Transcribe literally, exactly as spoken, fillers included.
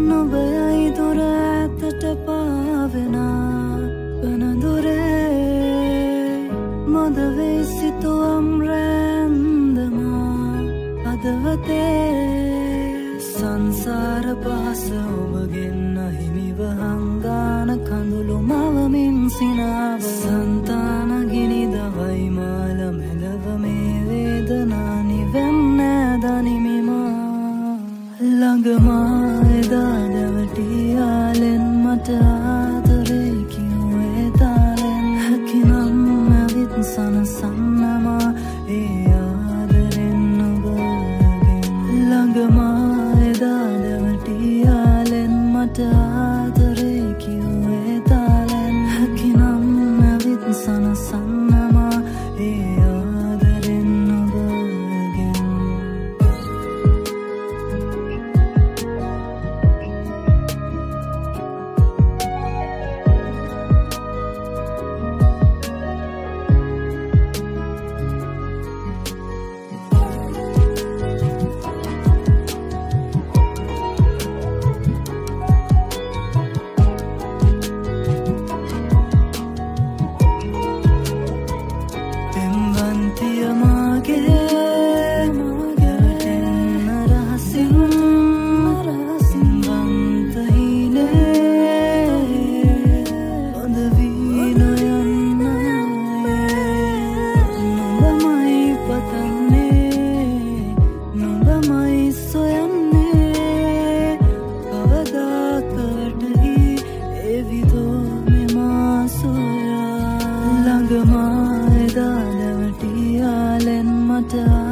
නොබයයි දුර ඇතට පාවෙන කනදුරේ මොද වෙයි සිතුවම් රැන්දමා අදවතේ සංසාර පහස ඔබගෙන් අහිමිව හංගාන කඳුළු මවමින් සිනාව සන්තාන ගිනි දවයි මාල මැදව මේ වේදනා නිවෙන්නේ දනිමිමා ළඟමා එදා දැවටියාලෙන් මට ආදරේ කිව්වේ තාලෙන් හැකිනම් ඇවිත් සනසන්නමා ඒ ආදරෙන් ඔබගෙන් ළඟමා එදා දැවටියාලෙන් මට ආදරේ කිව්වේ තාලෙන් හැකිනම් ඇවිත් සනසන්නමා ඒ ආදරෙන් ඔබගෙන් ළඟමා එදා දැවටියාලෙන් මට